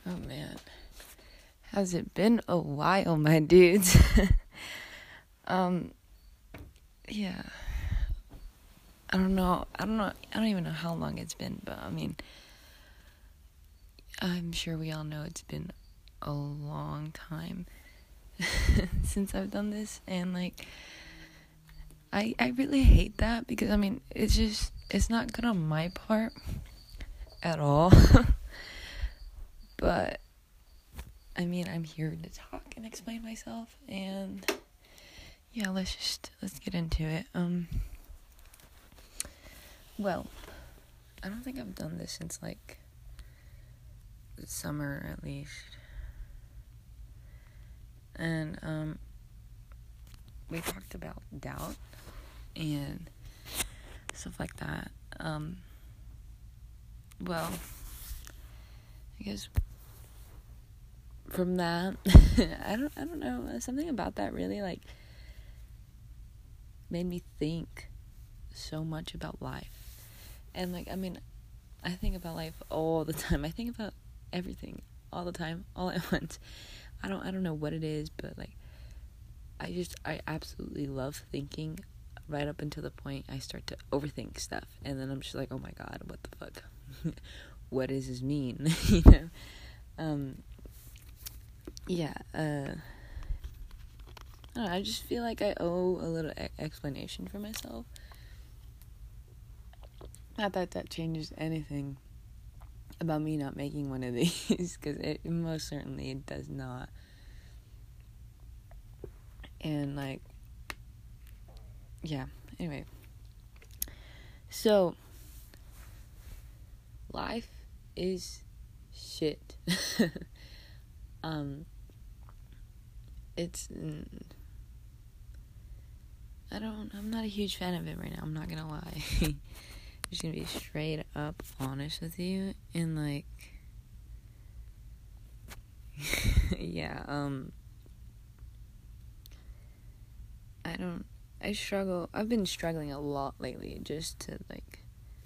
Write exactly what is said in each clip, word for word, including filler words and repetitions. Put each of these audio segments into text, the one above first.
Oh man, has it been a while, my dudes? um, yeah. I don't know. I don't know. I don't even know how long it's been, but I mean, I'm sure we all know it's been a long time since I've done this, and like, I I really hate that because I mean, it's just it's not good on my part at all. But I mean, I'm here to talk and explain myself, and yeah, let's just let's get into it. Um, well, I don't think I've done this since like the summer at least, and um, we talked about doubt and stuff like that. Um, well, I guess from that, I don't, I don't know, something about that really like made me think so much about life. And like, I mean, I think about life all the time. I think about everything all the time, all at once. I don't, I don't know what it is, but like, I just, I absolutely love thinking right up until the point I start to overthink stuff. And then I'm just like, oh my God, what the fuck? What does this mean? You know? Um, yeah, uh, I don't know, I just feel like I owe a little e- explanation for myself. Not that that changes anything about me not making one of these, because it most certainly it does not. And like, yeah, anyway. So, life is shit. um, it's, I don't, I'm not a huge fan of it right now, I'm not gonna lie. I'm just gonna be straight up honest with you, and like, yeah, um, I don't, I struggle, I've been struggling a lot lately just to like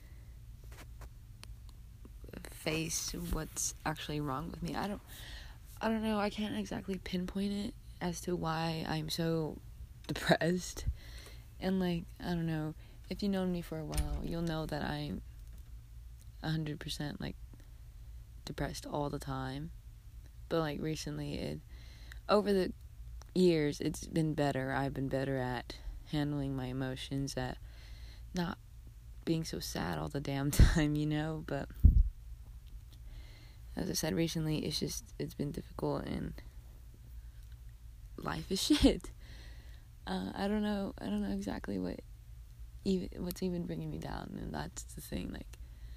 face what's actually wrong with me. I don't, I don't know, I can't exactly pinpoint it as to why I'm so depressed. And like, I don't know, if you've known me for a while, you'll know that I'm one hundred percent like depressed all the time. But like recently, it, over the years, it's been better. I've been better at handling my emotions, at not being so sad all the damn time, you know? But as I said recently, it's just, it's been difficult, and life is shit. Uh, I don't know, I don't know exactly what even, what's even bringing me down, and that's the thing, like,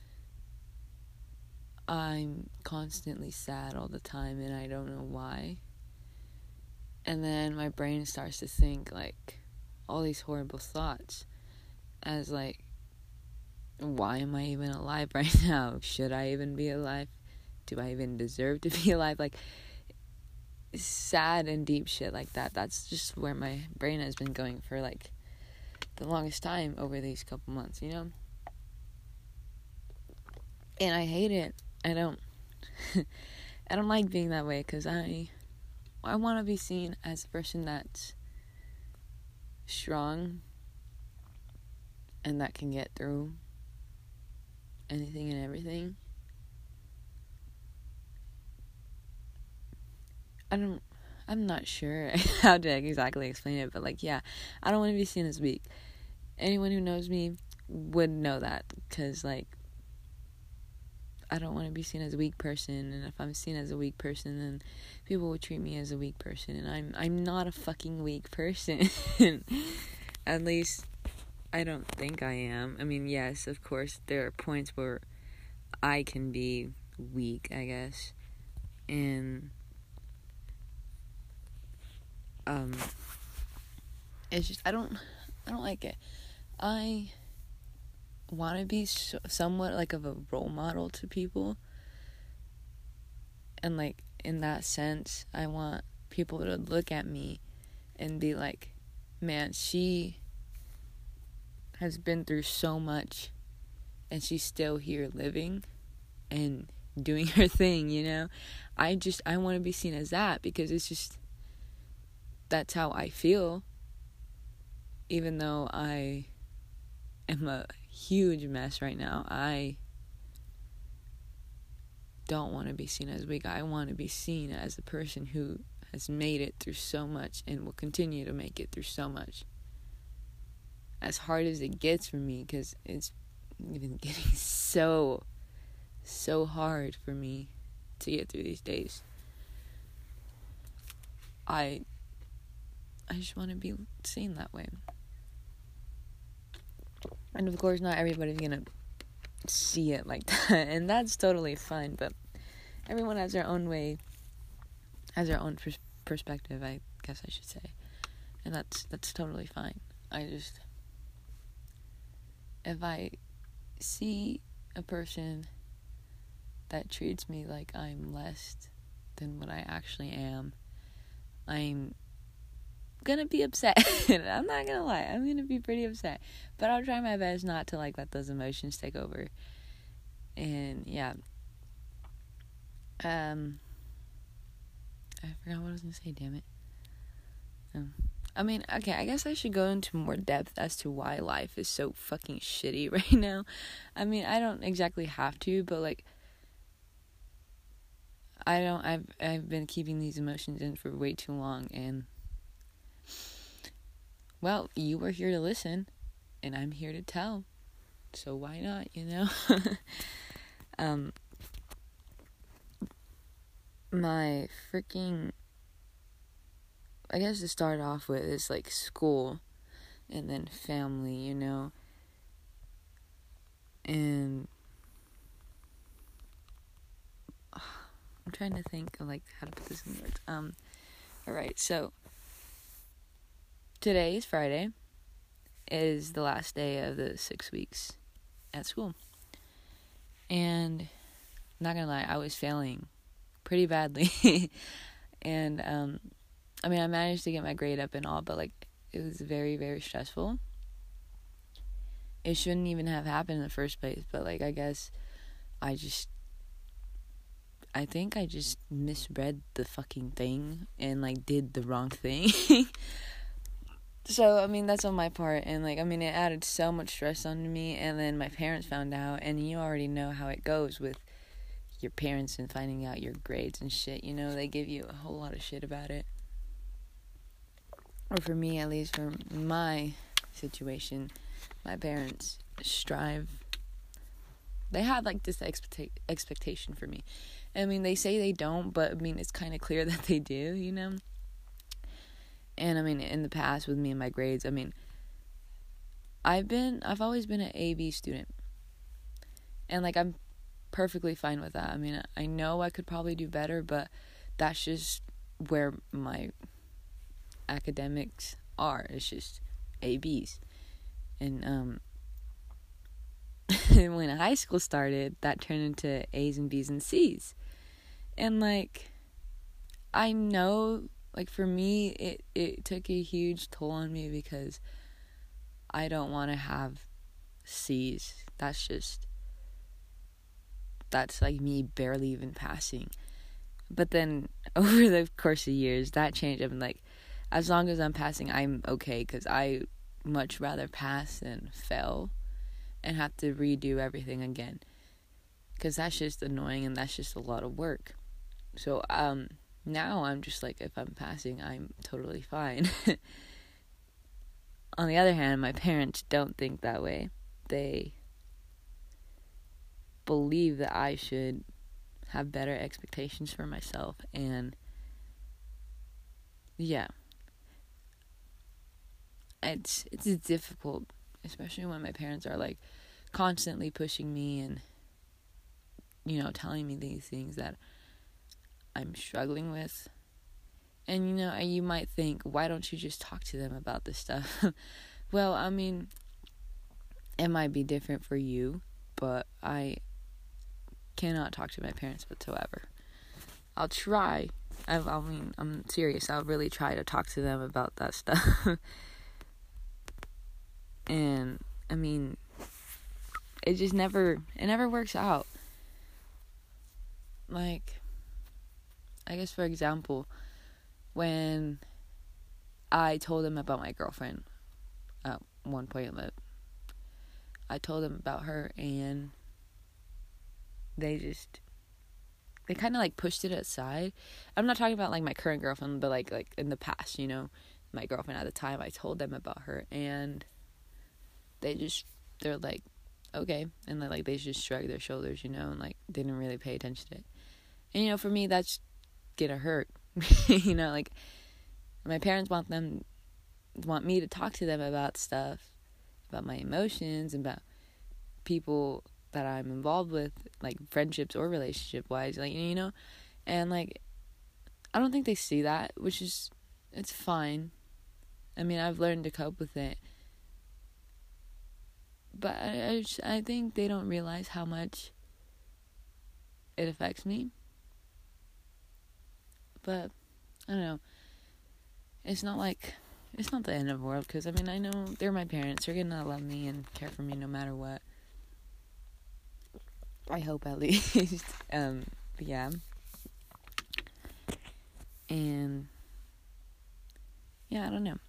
I'm constantly sad all the time, and I don't know why. And then my brain starts to think, like, all these horrible thoughts as, like, why am I even alive right now? Should I even be alive? Do I even deserve to be alive? Like, sad and deep shit like that. That's just where my brain has been going for, like, the longest time over these couple months, you know? And I hate it. I don't, I don't like being that way, because I, I want to be seen as a person that's strong and that can get through anything and everything. I don't, I'm not sure how to exactly explain it, but like, yeah, I don't want to be seen as weak. Anyone who knows me would know that, because like, I don't want to be seen as a weak person, and if I'm seen as a weak person, then people will treat me as a weak person, and I'm I'm not a fucking weak person. At least, I don't think I am. I mean, yes, of course, there are points where I can be weak, I guess, and um, it's just, I don't, I don't like it. I want to be so, somewhat like of a role model to people, and like in that sense, I want people to look at me and be like, man, she has been through so much and she's still here living and doing her thing, you know? I just, I want to be seen as that because it's just, that's how I feel. Even though I am a huge mess right now, I don't want to be seen as weak. I want to be seen as a person who has made it through so much and will continue to make it through so much. As hard as it gets for me, because it's been getting so, so hard for me to get through these days. I, I just want to be seen that way. And of course, not everybody's gonna see it like that, and that's totally fine, but everyone has their own way, has their own pers- perspective, I guess I should say, and that's, that's totally fine. I just, if I see a person that treats me like I'm less than what I actually am, I'm gonna be upset. I'm not gonna lie, I'm gonna be pretty upset, but I'll try my best not to like let those emotions take over. And yeah, um I forgot what I was gonna say, damn it. um, I mean, okay, I guess I should go into more depth as to why life is so fucking shitty right now. I mean, I don't exactly have to, but like, I don't, I've, I've been keeping these emotions in for way too long, and well, you were here to listen, and I'm here to tell, so why not, you know? um, my freaking, I guess to start off with is, like, school, and then family, you know, and I'm trying to think of, like, how to put this in words. Um, alright, so today is Friday. It is the last day of the six weeks at school. And, not gonna lie, I was failing pretty badly. And, um, I mean, I managed to get my grade up and all, but, like, it was very, very stressful. It shouldn't even have happened in the first place, but, like, I guess I just, I think I just misread the fucking thing and, like, did the wrong thing. So, I mean, that's on my part, and, like, I mean, it added so much stress onto me, and then my parents found out, and you already know how it goes with your parents and finding out your grades and shit, you know, they give you a whole lot of shit about it. Or for me, at least, for my situation, my parents strive, they have, like, this expecta- expectation for me. I mean, they say they don't, but, I mean, it's kind of clear that they do, you know? And, I mean, in the past, with me and my grades, I mean, I've been, I've always been an A B student. And, like, I'm perfectly fine with that. I mean, I know I could probably do better, but that's just where my academics are. It's just A Bs. And, um, when high school started, that turned into A's and B's and C's. And, like, I know, like, for me, it, it took a huge toll on me because I don't want to have C's. That's just, that's, like, me barely even passing. But then, over the course of years, that changed. I'm like, as long as I'm passing, I'm okay, because I much rather pass than fail and have to redo everything again. Because that's just annoying, and that's just a lot of work. So, um... now I'm just like, if I'm passing, I'm totally fine. On the other hand, my parents don't think that way. They believe that I should have better expectations for myself. And yeah, it's it's difficult, especially when my parents are like constantly pushing me and, you know, telling me these things that I'm struggling with. And, you know, you might think, why don't you just talk to them about this stuff? Well, I mean, it might be different for you, but I cannot talk to my parents whatsoever. I'll try. I, I mean, I'm serious. I'll really try to talk to them about that stuff. And, I mean, it just never, it never works out. Like, I guess, for example, when I told them about my girlfriend at one point, that I told them about her, and they just, they kind of, like, pushed it aside. I'm not talking about, like, my current girlfriend, but, like, like in the past, you know, my girlfriend at the time, I told them about her, and they just, they're like, okay, and then, like, they just shrugged their shoulders, you know, and, like, didn't really pay attention to it. And, you know, for me, that's gonna hurt. You know, like, my parents want them, want me to talk to them about stuff, about my emotions, about people that I'm involved with, like, friendships or relationship-wise, like, you know, and, like, I don't think they see that, which is, it's fine. I mean, I've learned to cope with it, but I, I, just, I think they don't realize how much it affects me. But I don't know, it's not like, it's not the end of the world, because, I mean, I know they're my parents, they're gonna love me and care for me no matter what. I hope, at least. um, but yeah. And, yeah, I don't know.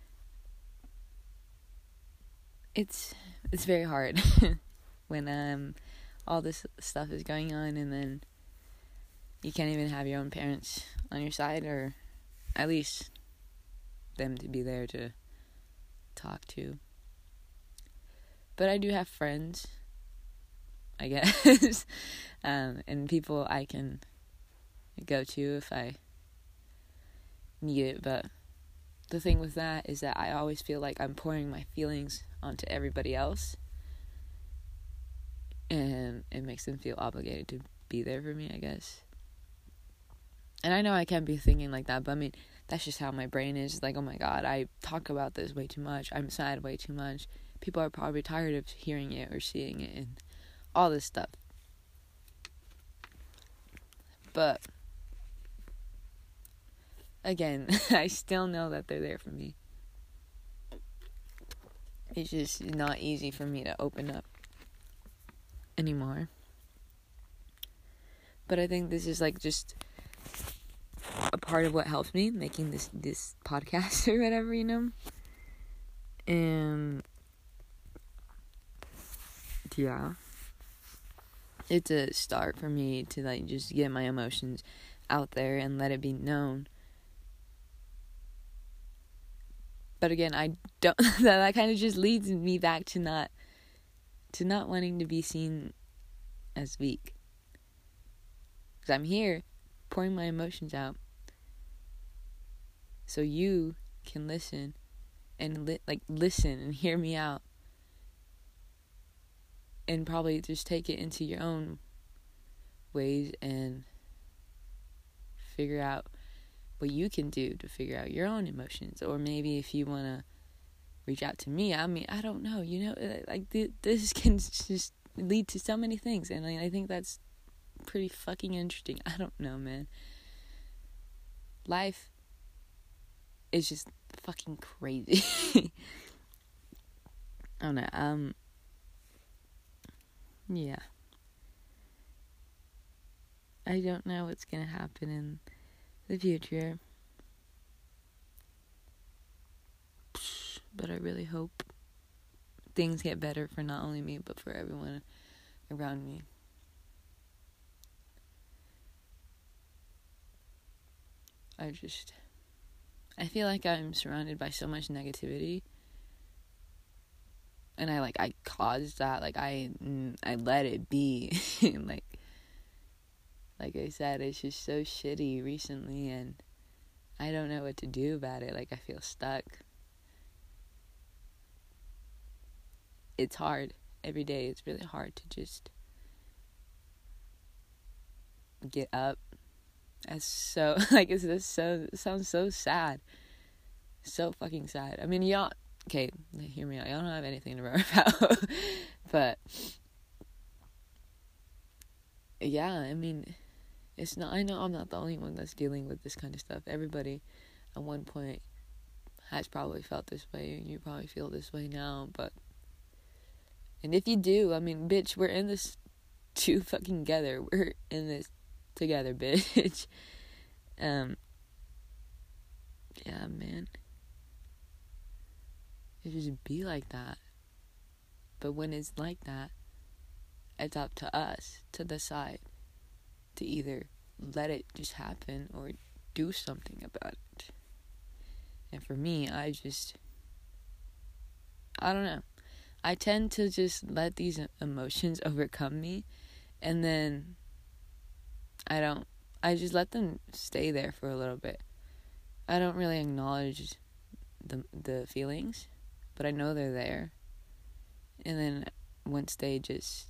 It's, it's very hard when, um, all this stuff is going on, and then you can't even have your own parents on your side, or at least them to be there to talk to. But I do have friends, I guess, um, and people I can go to if I need it. But the thing with that is that I always feel like I'm pouring my feelings onto everybody else, and it makes them feel obligated to be there for me, I guess. And I know I can't be thinking like that, but I mean, that's just how my brain is. Like, oh my god, I talk about this way too much. I'm sad way too much. People are probably tired of hearing it or seeing it and all this stuff. But, again, I still know that they're there for me. It's just not easy for me to open up anymore. But I think this is, like, just a part of what helps me making this this podcast or whatever, you know. And yeah, it's a start for me to, like, just get my emotions out there and let it be known. But again, I don't that, that kind of just leads me back to not to not wanting to be seen as weak, because I'm here pouring my emotions out so you can listen and li- like listen and hear me out, and probably just take it into your own ways and figure out what you can do to figure out your own emotions. Or maybe if you want to reach out to me, I mean, I don't know, you know, like, th- this can just lead to so many things, and I, I think that's pretty fucking interesting. I don't know, man. Life is just fucking crazy. I don't know, um, yeah. I don't know what's gonna happen in the future, but I really hope things get better for not only me, but for everyone around me. I just, I feel like I'm surrounded by so much negativity, and I, like, I caused that, like, I, I let it be, like, like I said, it's just so shitty recently, and I don't know what to do about it. Like, I feel stuck. It's hard. Every day it's really hard to just get up. It's so, like, it's just so, it sounds so sad. So fucking sad. I mean, y'all, okay, hear me out. Y'all don't have anything to worry about. But, yeah, I mean, it's not, I know I'm not the only one that's dealing with this kind of stuff. Everybody at one point has probably felt this way, and you probably feel this way now, but, and if you do, I mean, bitch, we're in this too fucking together. We're in this together, bitch. Um, yeah, man. It just be like that. But when it's like that, it's up to us to decide to either let it just happen or do something about it. And for me, I just, I don't know. I tend to just let these emotions overcome me, and then I don't, I just let them stay there for a little bit. I don't really acknowledge the the feelings, but I know they're there. And then once they just,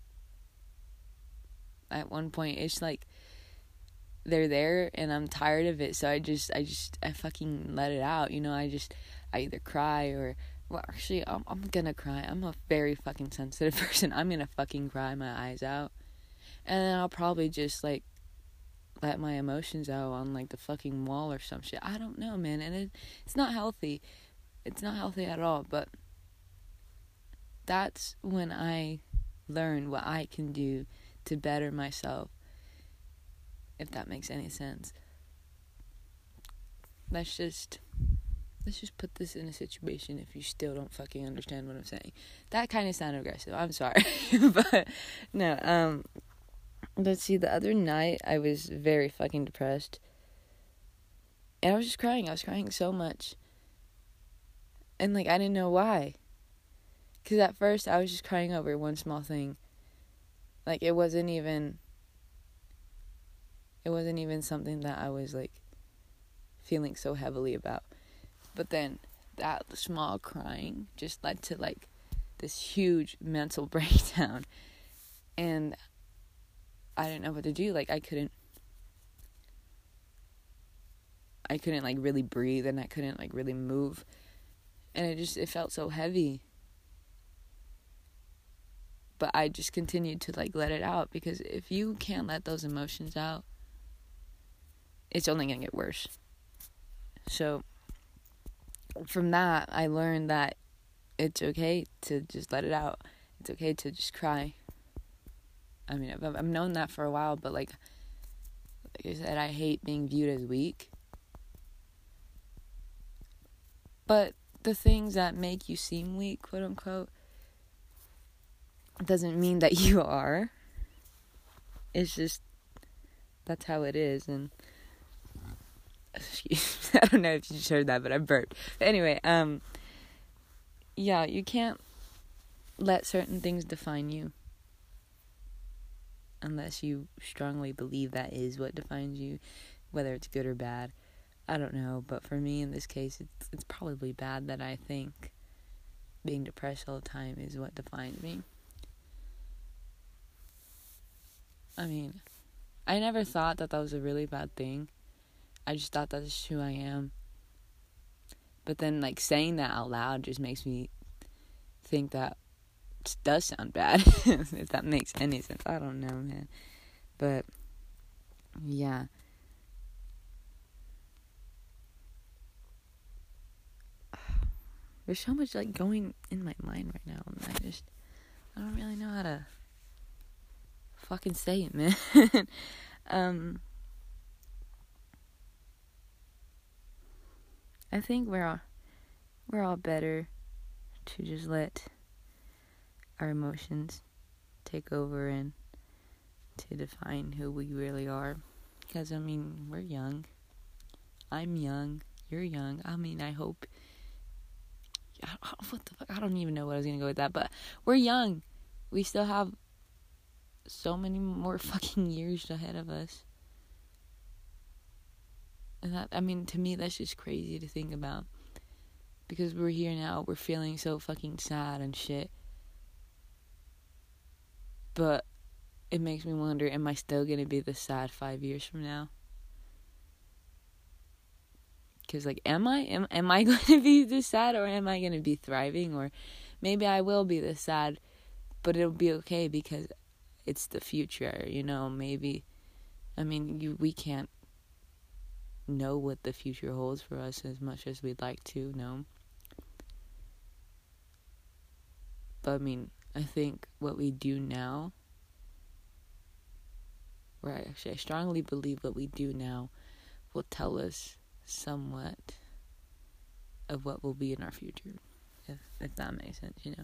at one point, it's like they're there and I'm tired of it, so I just, I just, I fucking let it out, you know. I just, I either cry or, well, actually, I'm, I'm gonna cry. I'm a very fucking sensitive person. I'm gonna fucking cry my eyes out. And then I'll probably just, like, let my emotions out on, like, the fucking wall or some shit. I don't know, man. And it, it's not healthy. It's not healthy at all. But that's when I learn what I can do to better myself. If that makes any sense. Let's just... Let's just put this in a situation if you still don't fucking understand what I'm saying. That kind of sounded aggressive. I'm sorry. But, no, um... let's see, the other night, I was very fucking depressed. And I was just crying. I was crying so much. And, like, I didn't know why. Because at first, I was just crying over one small thing. Like, it wasn't even... It wasn't even something that I was, like, feeling so heavily about. But then, that small crying just led to, like, this huge mental breakdown. And I didn't know what to do. Like, I couldn't, I couldn't, like, really breathe, and I couldn't, like, really move. And it just, it felt so heavy. But I just continued to, like, let it out, because if you can't let those emotions out, it's only gonna get worse. So, from that, I learned that it's okay to just let it out. It's okay to just cry. I mean, I've, I've known that for a while, but, like, like I said, I hate being viewed as weak. But the things that make you seem weak, quote unquote, doesn't mean that you are. It's just, that's how it is. And, excuse me, I don't know if you just heard that, but I burped. But anyway, um, yeah, you can't let certain things define you. Unless you strongly believe that is what defines you, whether it's good or bad. I don't know, but for me in this case, it's it's probably bad that I think being depressed all the time is what defines me. I mean, I never thought that that was a really bad thing. I just thought that's just who I am. But then, like, saying that out loud just makes me think that it does sound bad, if that makes any sense. I don't know, man. But, yeah. There's so much, like, going in my mind right now, and I just, I don't really know how to fucking say it, man. um, I think we're all, we're all better to just let our emotions take over and to define who we really are. Because, I mean, we're young. I'm young. You're young. I mean, I hope... What the fuck? I don't even know what I was going to go with that. But we're young. We still have so many more fucking years ahead of us. And that, I mean, to me, that's just crazy to think about. Because we're here now. We're feeling so fucking sad and shit. But it makes me wonder, am I still going to be this sad five years from now? Because, like, am I? Am, am I going to be this sad, or am I going to be thriving? Or maybe I will be this sad, but it'll be okay because it's the future, you know? Maybe, I mean, you, we can't know what the future holds for us as much as we'd like to know. But, I mean, I think what we do now, or actually I strongly believe what we do now will tell us somewhat of what will be in our future, if if that makes sense, you know.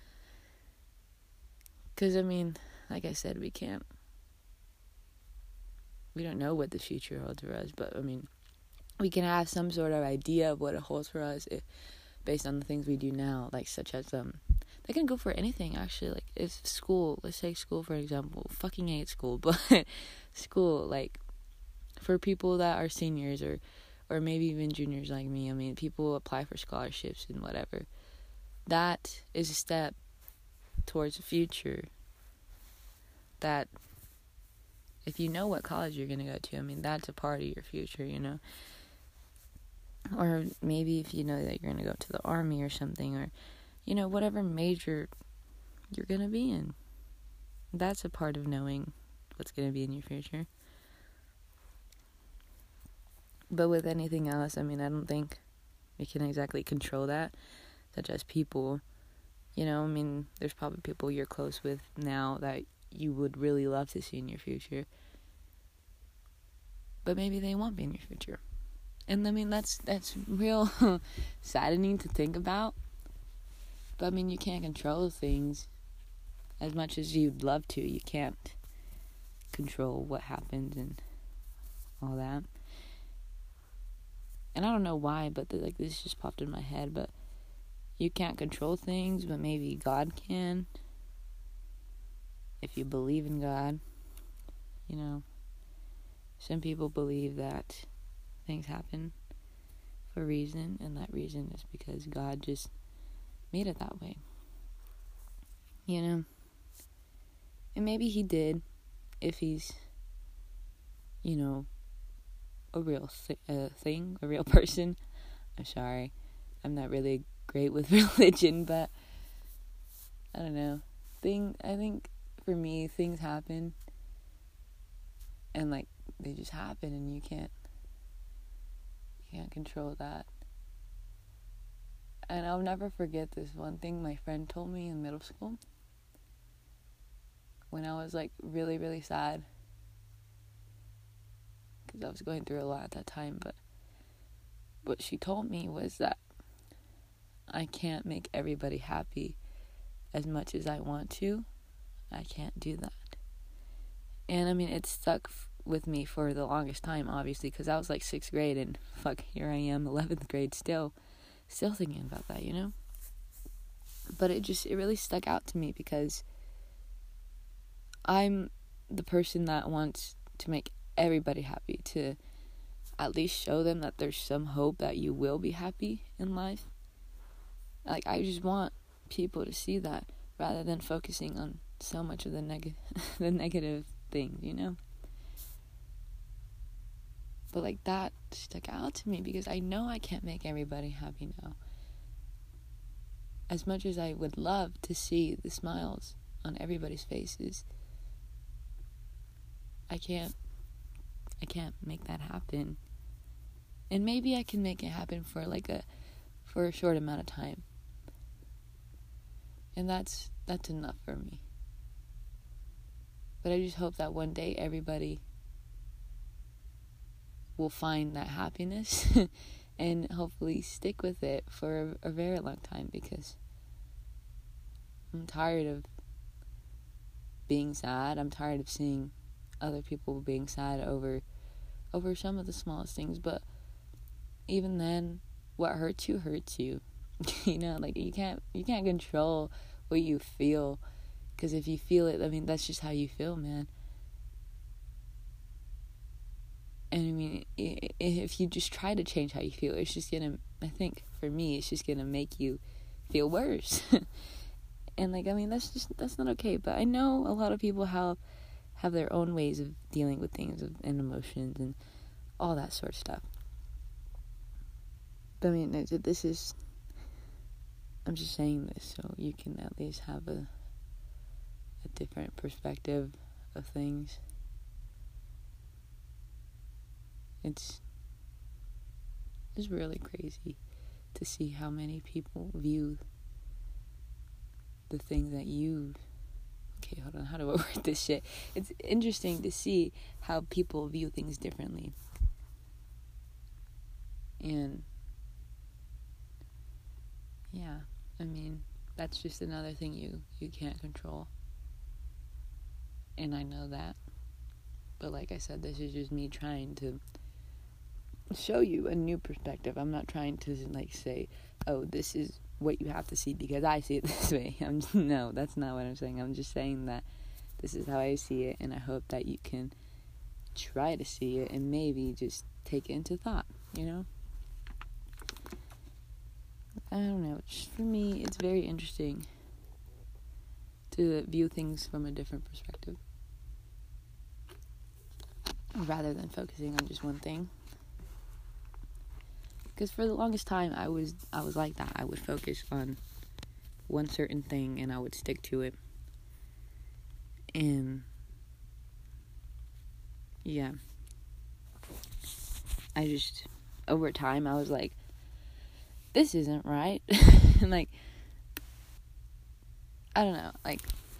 Because, I mean, like I said, we can't, we don't know what the future holds for us, but, I mean, we can have some sort of idea of what it holds for us if, based on the things we do now, like, such as, um, they can go for anything, actually, like, if school, let's take school, for example, fucking hate school, but school, like, for people that are seniors, or, or maybe even juniors like me, I mean, people apply for scholarships and whatever, that is a step towards the future, that if you know what college you're going to go to, I mean, that's a part of your future, you know. Or maybe if you know that you're going to go to the army or something, or, you know, whatever major you're going to be in, that's a part of knowing what's going to be in your future. But with anything else, I mean, I don't think we can exactly control that, such as people. You know, I mean, there's probably people you're close with now that you would really love to see in your future. But maybe they won't be in your future. And, I mean, that's that's real saddening to think about. But, I mean, you can't control things as much as you'd love to. You can't control what happens and all that. And I don't know why, but, the, like, this just popped in my head, but you can't control things, but maybe God can. If you believe in God, you know. Some people believe that things happen for a reason, and that reason is because God just made it that way. You know. And maybe he did, if he's, you know, a real th- uh, thing, a real person. I'm sorry. I'm not really great with religion, but I don't know. Thing I think for me, things happen, and like they just happen, and you can't you can't control that. And I'll never forget this one thing my friend told me in middle school when I was like really really sad, because I was going through a lot at that time. But what she told me was that I can't make everybody happy as much as I want to. I can't do that. And I mean, it stuck f- with me for the longest time, obviously, because I was like sixth grade, and fuck, here I am, eleventh grade, still, still thinking about that, you know? But it just, it really stuck out to me, because I'm the person that wants to make everybody happy, to at least show them that there's some hope that you will be happy in life. Like, I just want people to see that, rather than focusing on so much of the neg- the negative things, you know? But, like, that stuck out to me, because I know I can't make everybody happy now. As much as I would love to see the smiles on everybody's faces, I can't, I can't make that happen. And maybe I can make it happen for, like, a, for a short amount of time. And that's, that's enough for me. But I just hope that one day everybody will find that happiness and hopefully stick with it for a, a very long time, because I'm tired of being sad. I'm tired of seeing other people being sad over over some of the smallest things. But even then, what hurts you hurts you. You know, like, you can't you can't control what you feel, because if you feel it, I mean, that's just how you feel, man. And I mean, if you just try to change how you feel, it's just gonna, I think, for me, it's just gonna make you feel worse. And, like, I mean, that's just, that's not okay. But I know a lot of people have, have their own ways of dealing with things and emotions and all that sort of stuff. But I mean, this is, I'm just saying this so you can at least have a, a different perspective of things. It's, it's really crazy to see how many people view the things that you, okay, hold on, how do I word this shit? It's interesting to see how people view things differently. And yeah, I mean, that's just another thing you, you can't control. And I know that. But like I said, this is just me trying to show you a new perspective. I'm not trying to like say, oh, this is what you have to see because I see it this way. I'm just, no, that's not what I'm saying. I'm just saying that this is how I see it, and I hope that you can try to see it and maybe just take it into thought, you know? I don't know. For me, it's very interesting to view things from a different perspective rather than focusing on just one thing. Because for the longest time, I was I was like that. I would focus on one certain thing and I would stick to it. And yeah, I just, over time, I was like, this isn't right. And like, I don't know, like,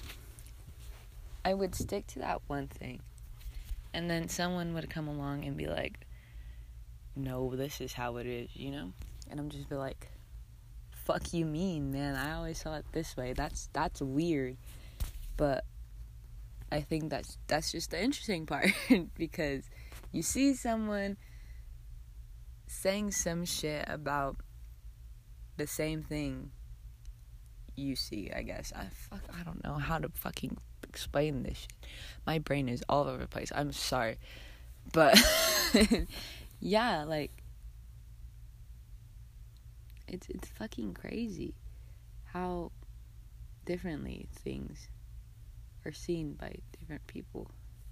I would stick to that one thing. And then someone would come along and be like, no, this is how it is, you know? And I'm just be like, fuck you mean, man? I always saw it this way. That's that's weird. But I think that's that's just the interesting part. Because you see someone saying some shit about the same thing you see, I guess. I fuck I don't know how to fucking explain this shit. My brain is all over the place. I'm sorry. But yeah, like, it's it's fucking crazy how differently things are seen by different people.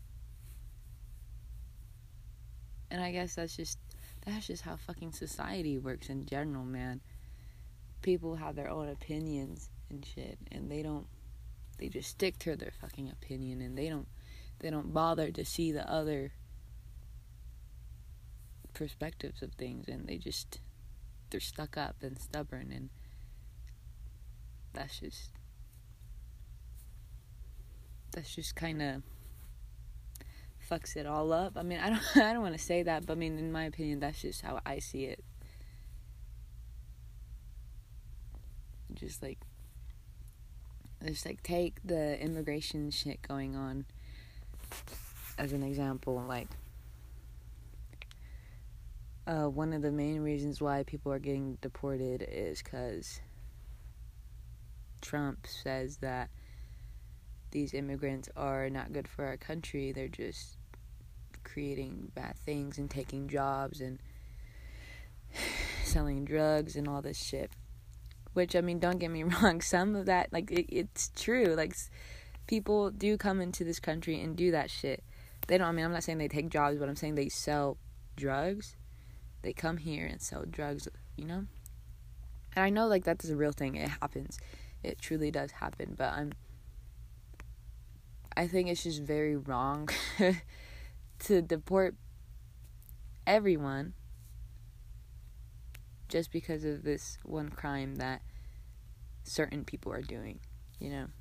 And I guess that's just that's just how fucking society works in general, man. People have their own opinions and shit, and they don't they just stick to their fucking opinion, and they don't they don't bother to see the other perspectives of things, and they just they're stuck up and stubborn, and that's just that's just kind of fucks it all up. I mean, I don't I don't want to say that, but I mean, in my opinion, that's just how I see it. Just like just like take the immigration shit going on as an example. Like, uh, one of the main reasons why people are getting deported is because Trump says that these immigrants are not good for our country. They're just creating bad things and taking jobs and selling drugs and all this shit. Which, I mean, don't get me wrong, some of that, like, it, it's true. Like, people do come into this country and do that shit. They don't, I mean, I'm not saying they take jobs, but I'm saying they sell drugs. They come here and sell drugs, you know? And I know, like, that is a real thing. It happens. It truly does happen. But I'm, I think it's just very wrong to deport everyone just because of this one crime that certain people are doing, you know?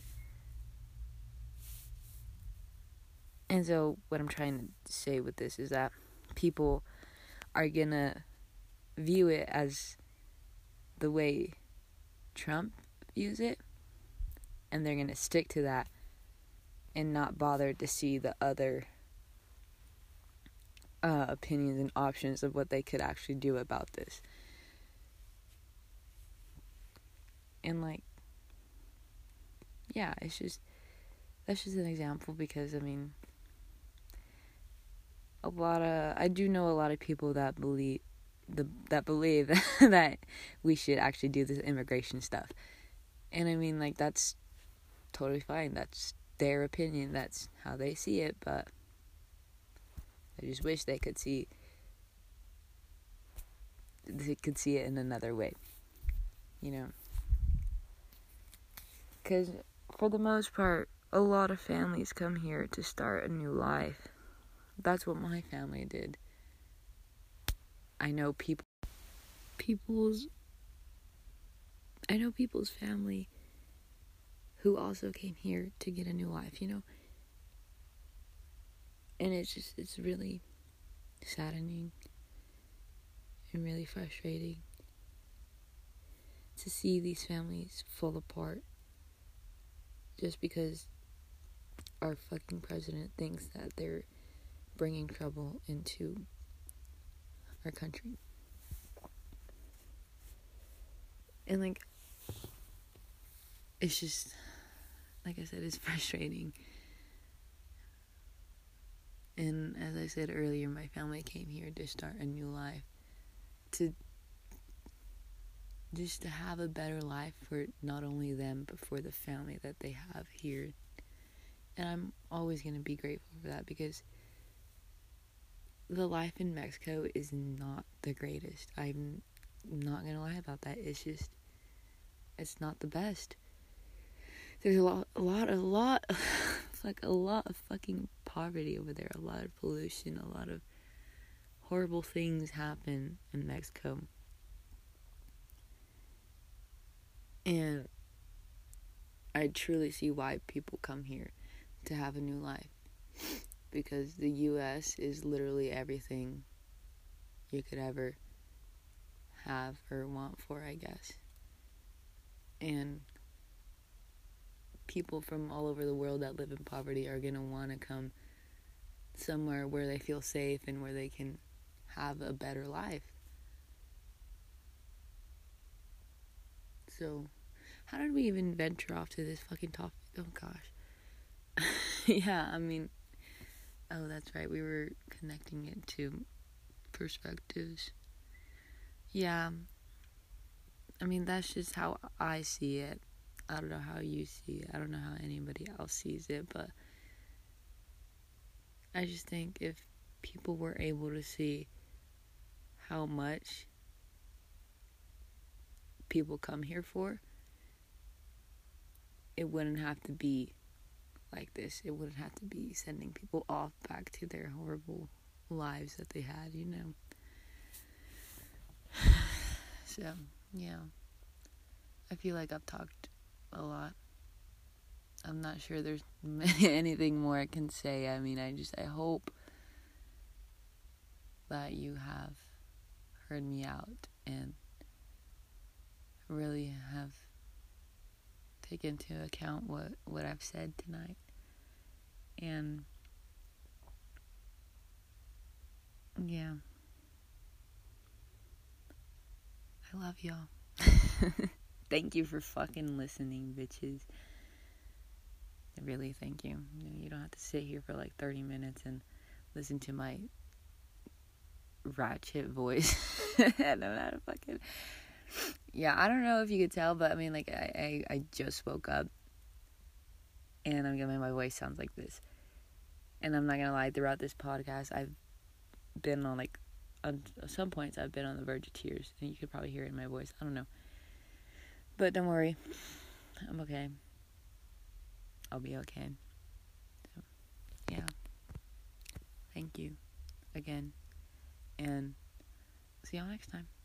And so what I'm trying to say with this is that people are gonna view it as the way Trump views it, and they're gonna stick to that and not bother to see the other uh, opinions and options of what they could actually do about this. And, like, yeah, it's just, that's just an example because, I mean, a lot of, I do know a lot of people that believe, the that believe that we should actually do this immigration stuff. And, I mean, like, that's totally fine. That's their opinion. That's how they see it, but I just wish they could see, they could see it in another way, you know? Because, for the most part, a lot of families come here to start a new life. That's what my family did. I know people, people's, I know people's family who also came here to get a new life, you know? And it's just, it's really saddening. and really frustrating to see these families fall apart just because our fucking president thinks that they're bringing trouble into our country. And like, it's just, like I said, it's frustrating. And as I said earlier, my family came here to start a new life, to just to have a better life for not only them, but for the family that they have here. And I'm always going to be grateful for that, because the life in Mexico is not the greatest. I'm not going to lie about that. It's just, it's not the best. There's a lot, a lot, a lot, like a lot of fucking poverty over there. A lot of pollution. A lot of horrible things happen in Mexico. And I truly see why people come here to have a new life. Because the U S is literally everything you could ever have or want for, I guess. And people from all over the world that live in poverty are going to want to come somewhere where they feel safe and where they can have a better life. So, how did we even venture off to this fucking topic? Oh, gosh. Yeah, I mean, oh, that's right. We were connecting it to perspectives. Yeah. I mean, that's just how I see it. I don't know how you see it. I don't know how anybody else sees it, but I just think if people were able to see how much people come here for, it wouldn't have to be like this. It wouldn't have to be sending people off back to their horrible lives that they had, you know. So, yeah. I feel like I've talked a lot. I'm not sure there's anything more I can say. I mean, I just, I hope that you have heard me out and really have taken into account what, what I've said tonight. And, yeah. I love y'all. Thank you for fucking listening, bitches. Really, thank you. You know, you don't have to sit here for like thirty minutes and listen to my ratchet voice. I don't know how to fucking... Yeah, I don't know if you could tell, but I mean, like, I, I, I just woke up. And I'm gonna, my voice sounds like this. And I'm not gonna lie, throughout this podcast, I've been on, like, on some points, I've been on the verge of tears. And you could probably hear it in my voice. I don't know. But don't worry. I'm okay. I'll be okay. So, yeah. Thank you again. And see y'all next time.